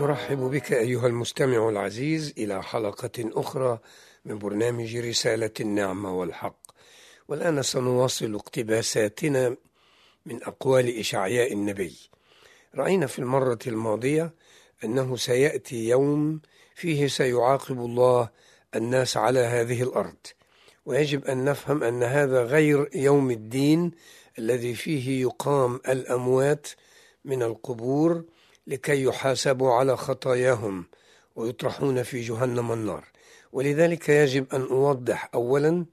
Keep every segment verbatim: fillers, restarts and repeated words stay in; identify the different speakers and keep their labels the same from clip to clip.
Speaker 1: نرحب بك أيها المستمع العزيز إلى حلقة أخرى من برنامج رسالة النعمة والحق. والآن سنواصل اقتباساتنا من أقوال إشعياء النبي. رأينا في المرة الماضية أنه سيأتي يوم فيه سيعاقب الله الناس على هذه الأرض، ويجب أن نفهم أن هذا غير يوم الدين الذي فيه يقام الأموات من القبور لكي يحاسبوا على خطاياهم ويطرحون في جهنم النار. ولذلك يجب أن أوضح أولا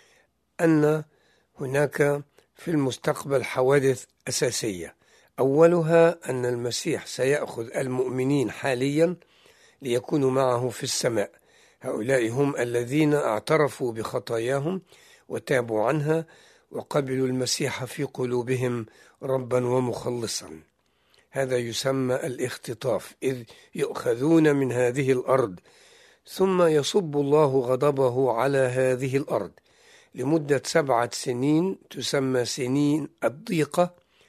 Speaker 1: أن هناك في المستقبل حوادث أساسية، أولها أن المسيح سيأخذ المؤمنين حاليا ليكونوا معه في السماء. هؤلاء هم الذين اعترفوا بخطاياهم وتابوا عنها وقبلوا المسيح في قلوبهم ربا ومخلصا. هذا يسمى الاختطاف، إذ يؤخذون من هذه الأرض ثم يصب الله غضبه على هذه الأرض لمدة سبعة سنين تسمى سنين الضيقة،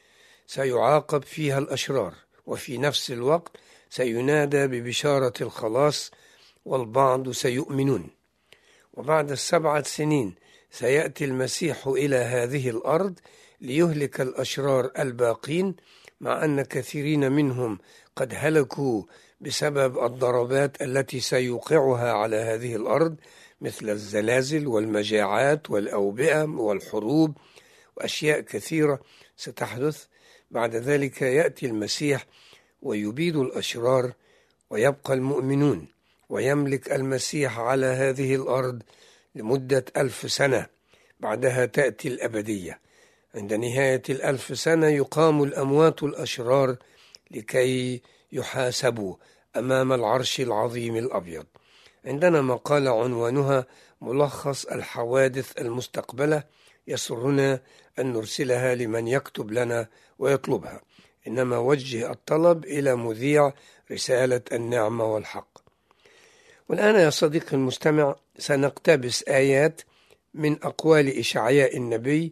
Speaker 1: سيعاقب فيها الأشرار، وفي نفس الوقت سينادى ببشارة الخلاص والبعض سيؤمنون. وبعد السبعة سنين سيأتي المسيح إلى هذه الأرض ليهلك الأشرار الباقين، مع أن كثيرين منهم قد هلكوا بسبب الضربات التي سيوقعها على هذه الأرض، مثل الزلازل والمجاعات والأوبئة والحروب وأشياء كثيرة ستحدث. بعد ذلك يأتي المسيح ويبيد الأشرار ويبقى المؤمنون، ويملك المسيح على هذه الأرض لمدة ألف سنة. بعدها تأتي الأبدية. عند نهاية الألف سنة يقام الأموات الأشرار لكي يحاسبوا أمام العرش العظيم الأبيض. عندنا مقالة عنوانها ملخص الحوادث المستقبلة، يسرنا أن نرسلها لمن يكتب لنا ويطلبها، إنما وجه الطلب إلى مذيع رسالة النعمة والحق. والآن يا صديقي المستمع سنقتبس آيات من أقوال إشعياء النبي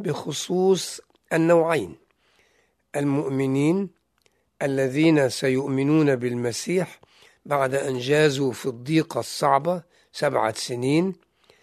Speaker 1: بخصوص النوعين: المؤمنين الذين سيؤمنون بالمسيح بعد أن جازوا في الضيقة الصعبة سبعة سنين،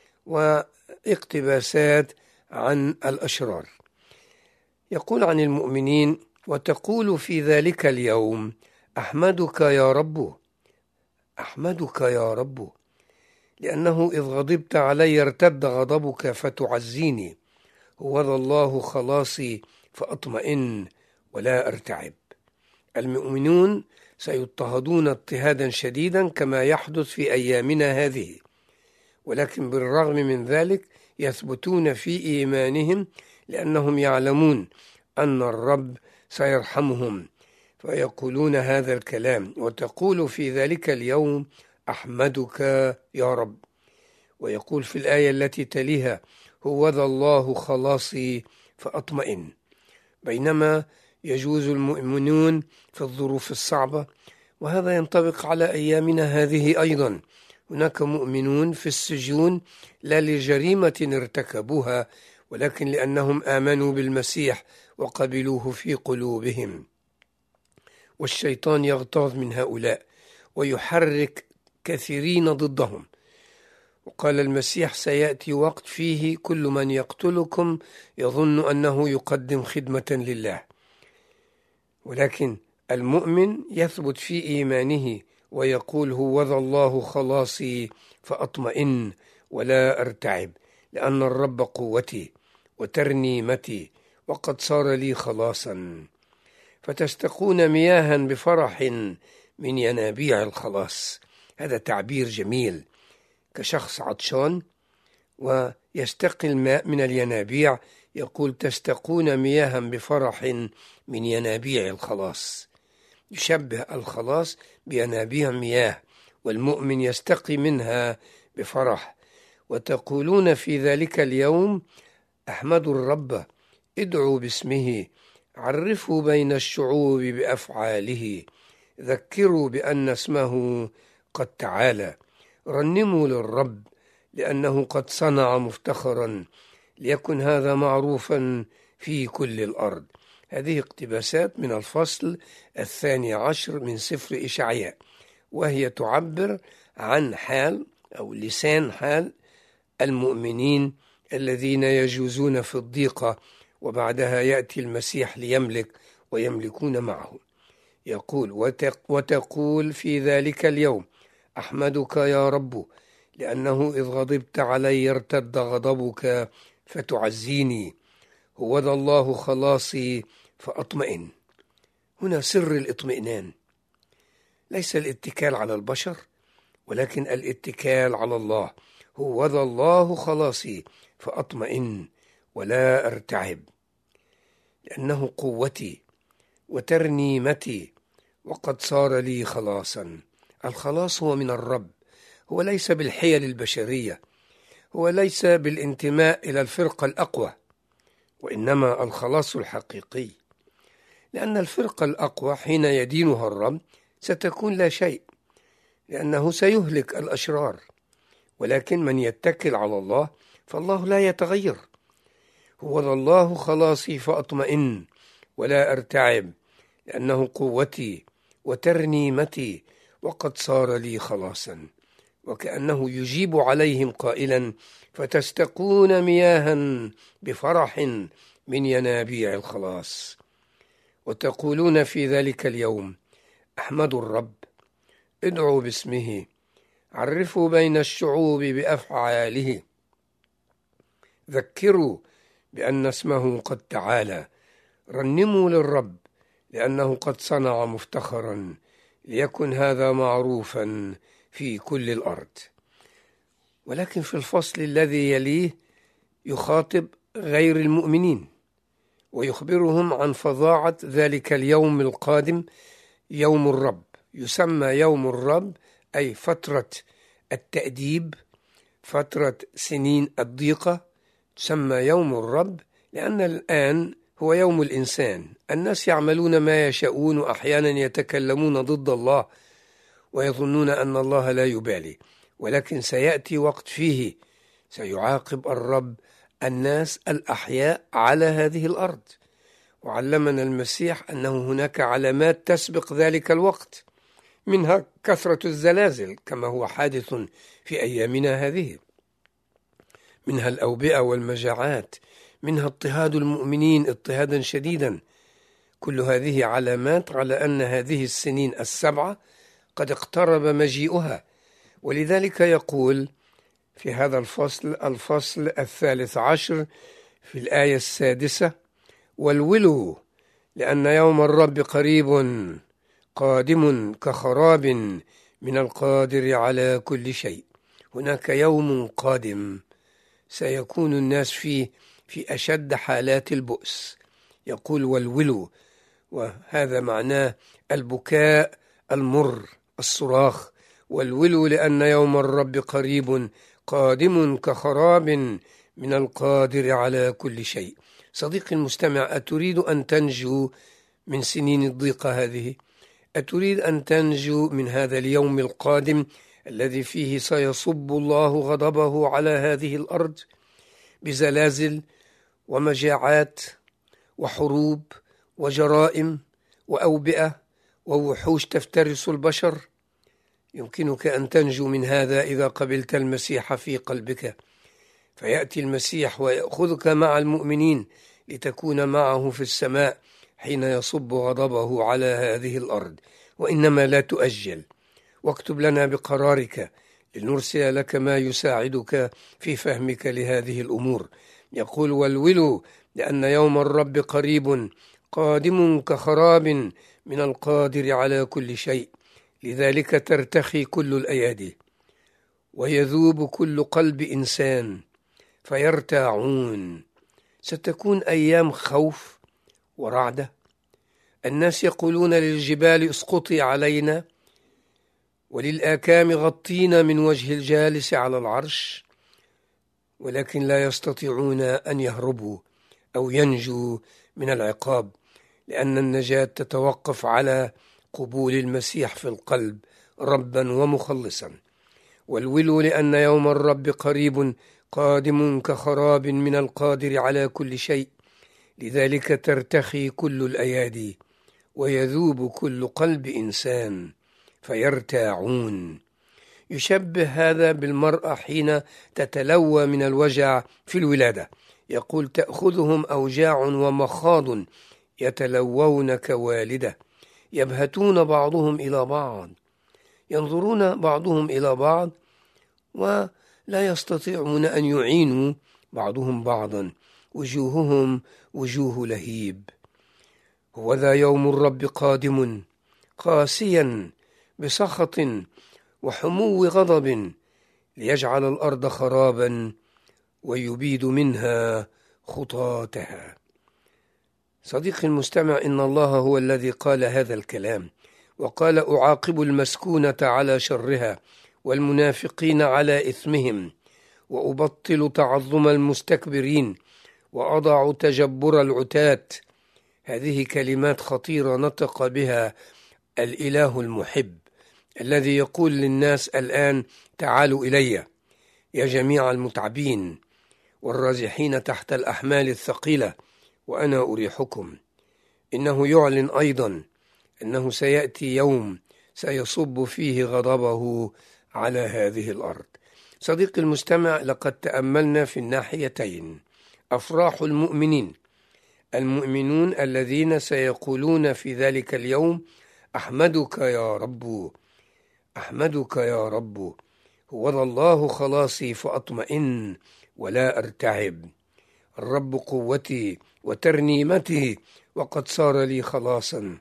Speaker 1: واقتباسات عن الأشرار. يقول عن المؤمنين: وتقول في ذلك اليوم أحمدك يا رب، أحمدك يا رب، لأنه إذ غضبت علي ارتد غضبك فتعزيني، هوذا الله خلاصي فأطمئن ولا أرتعب. المؤمنون سيضطهدون اضطهادا شديدا كما يحدث في أيامنا هذه، ولكن بالرغم من ذلك يثبتون في إيمانهم، لأنهم يعلمون أن الرب سيرحمهم، فيقولون هذا الكلام: وتقول في ذلك اليوم أحمدك يا رب. ويقول في الآية التي تليها: هوذا الله خلاصي فأطمئن. بينما يجوز المؤمنون في الظروف الصعبة، وهذا ينطبق على أيامنا هذه أيضا. هناك مؤمنون في السجون لا لجريمة ارتكبوها، ولكن لأنهم آمنوا بالمسيح وقبلوه في قلوبهم. والشيطان يغتاظ من هؤلاء ويحرك كثيرين ضدهم. وقال المسيح: سيأتي وقت فيه كل من يقتلكم يظن أنه يقدم خدمة لله. ولكن المؤمن يثبت في إيمانه ويقول: هوذا الله خلاصي فأطمئن ولا أرتعب، لأن الرب قوتي وترنيمتي وقد صار لي خلاصا. فتستقون مياها بفرح من ينابيع الخلاص. هذا تعبير جميل، كشخص عطشان ويستقي الماء من الينابيع، يقول: تستقون مياها بفرح من ينابيع الخلاص. يشبه الخلاص بينابيع مياه، والمؤمن يستقي منها بفرح. وتقولون في ذلك اليوم أحمدوا الرب، ادعوا باسمه، عرفوا بين الشعوب بأفعاله، ذكروا بأن اسمه قد تعالى، رنموا للرب لأنه قد صنع مفتخرا، ليكن هذا معروفا في كل الأرض. هذه اقتباسات من الفصل الثاني عشر من سفر إشعياء، وهي تعبر عن حال أو لسان حال المؤمنين الذين يجوزون في الضيقة وبعدها يأتي المسيح ليملك ويملكون معه. يقول: وتقول في ذلك اليوم أحمدك يا رب، لأنه إذ غضبت علي ارتد غضبك فتعزيني، هوذا الله خلاصي فأطمئن. هنا سر الاطمئنان، ليس الاتكال على البشر ولكن الاتكال على الله. هوذا الله خلاصي فأطمئن ولا أرتعب، لأنه قوتي وترنيمتي وقد صار لي خلاصا. الخلاص هو من الرب، هو ليس بالحيل البشرية، هو ليس بالانتماء إلى الفرقة الأقوى، وإنما الخلاص الحقيقي، لأن الفرقة الأقوى حين يدينها الرب ستكون لا شيء، لأنه سيهلك الأشرار. ولكن من يتكل على الله فالله لا يتغير. هو الله خلاصي فأطمئن ولا أرتعب، لأنه قوتي وترنيمتي وقد صار لي خلاصا. وكأنه يجيب عليهم قائلا: فتستقون مياها بفرح من ينابيع الخلاص. وتقولون في ذلك اليوم احمدوا الرب، ادعوا باسمه، عرفوا بين الشعوب بأفعاله، ذكروا بأن اسمه قد تعالى، رنموا للرب لأنه قد صنع مفتخرا، ليكن هذا معروفا في كل الأرض. ولكن في الفصل الذي يليه يخاطب غير المؤمنين ويخبرهم عن فظاعة ذلك اليوم القادم، يوم الرب. يسمى يوم الرب أي فترة التأديب، فترة سنين الضيقة، تسمى يوم الرب لأن الآن هو يوم الإنسان. الناس يعملون ما يشاءون، وأحيانا يتكلمون ضد الله ويظنون أن الله لا يبالي، ولكن سيأتي وقت فيه سيعاقب الرب الناس الأحياء على هذه الأرض. وعلمنا المسيح أنه هناك علامات تسبق ذلك الوقت، منها كثرة الزلازل كما هو حادث في أيامنا هذه، منها الأوبئة والمجاعات، منها اضطهاد المؤمنين اضطهادا شديدا. كل هذه علامات على أن هذه السنين السبعة قد اقترب مجيئها. ولذلك يقول في هذا الفصل، الفصل الثالث عشر في الآية السادسة: والولوا لأن يوم الرب قريب قادم كخراب من القادر على كل شيء. هناك يوم قادم سيكون الناس فيه في أشد حالات البؤس. يقول والولوا، وهذا معناه البكاء المر، الصراخ. والولوا لأن يوم الرب قريب قادم كخراب من القادر على كل شيء. صديقي المستمع، أتريد أن تنجو من سنين الضيقة هذه؟ أتريد أن تنجو من هذا اليوم القادم الذي فيه سيصب الله غضبه على هذه الأرض بزلازل ومجاعات وحروب وجرائم وأوبئة ووحوش تفترس البشر؟ يمكنك أن تنجو من هذا إذا قبلت المسيح في قلبك، فيأتي المسيح ويأخذك مع المؤمنين لتكون معه في السماء حين يصب غضبه على هذه الأرض. وإنما لا تؤجل، واكتب لنا بقرارك لنرسل لك ما يساعدك في فهمك لهذه الأمور. يقول والولوا لأن يوم الرب قريب قادم كخراب من القادر على كل شيء، لذلك ترتخي كل الأيادي ويذوب كل قلب إنسان فيرتاعون. ستكون أيام خوف ورعدة. الناس يقولون للجبال اسقطي علينا، وللآكام غطينا من وجه الجالس على العرش، ولكن لا يستطيعون أن يهربوا أو ينجوا من العقاب، لأن النجاة تتوقف على قبول المسيح في القلب ربا ومخلصا. والولوا لأن يوم الرب قريب قادم كخراب من القادر على كل شيء، لذلك ترتخي كل الأيادي ويذوب كل قلب إنسان فيرتاعون. يشبه هذا بالمرأة حين تتلوى من الوجع في الولادة، يقول تأخذهم أوجاع ومخاض يتلوون كوالدة، يبهتون بعضهم إلى بعض، ينظرون بعضهم إلى بعض ولا يستطيعون أن يعينوا بعضهم بعضا، وجوههم وجوه لهيب. وذا يوم الرب قادم قاسيا بسخط وحمو غضب ليجعل الأرض خرابا ويبيد منها خطاتها. صديقي المستمع، إن الله هو الذي قال هذا الكلام، وقال أعاقب المسكونة على شرها والمنافقين على إثمهم، وأبطل تعظم المستكبرين، وأضع تجبر العتاة. هذه كلمات خطيرة نطق بها الإله المحب الذي يقول للناس الآن تعالوا إلي يا جميع المتعبين والرازحين تحت الأحمال الثقيلة وأنا أريحكم. إنه يعلن أيضا أنه سيأتي يوم سيصب فيه غضبه على هذه الأرض. صديقي المستمع، لقد تأملنا في الناحيتين: أفراح المؤمنين، المؤمنون الذين سيقولون في ذلك اليوم أحمدك يا رب، أحمدك يا رب، هو الله خلاصي فأطمئن ولا أرتعب، الرب قوتي وترنيمتي وقد صار لي خلاصا.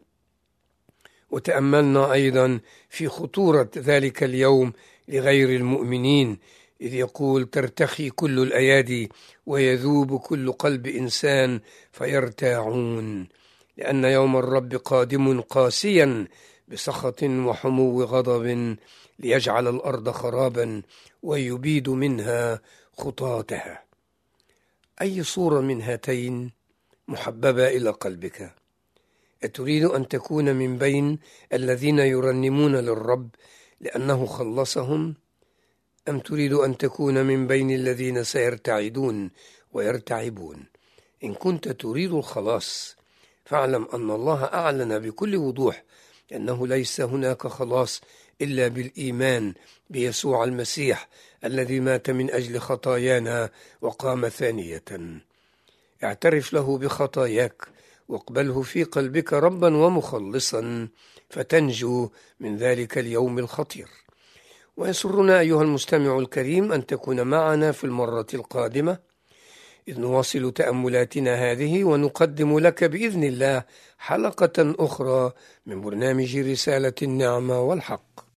Speaker 1: وتأملنا أيضا في خطورة ذلك اليوم لغير المؤمنين، إذ يقول ترتخي كل الأيادي ويذوب كل قلب إنسان فيرتاعون، لأن يوم الرب قادم قاسيا بسخط وحمو غضب ليجعل الأرض خرابا ويبيد منها خطاتها. أي صورة من هاتين محببة إلى قلبك؟ أتريد أن تكون من بين الذين يرنمون للرب لأنه خلصهم، أم تريد أن تكون من بين الذين سيرتعدون ويرتعبون؟ إن كنت تريد الخلاص فاعلم أن الله أعلن بكل وضوح أنه ليس هناك خلاص إلا بالإيمان بيسوع المسيح الذي مات من أجل خطايانا وقام ثانية. اعترف له بخطاياك واقبله في قلبك ربا ومخلصا فتنجو من ذلك اليوم الخطير. ويسرنا أيها المستمع الكريم أن تكون معنا في المرة القادمة إذ نواصل تأملاتنا هذه ونقدم لك بإذن الله حلقة أخرى من برنامج رسالة النعمة والحق.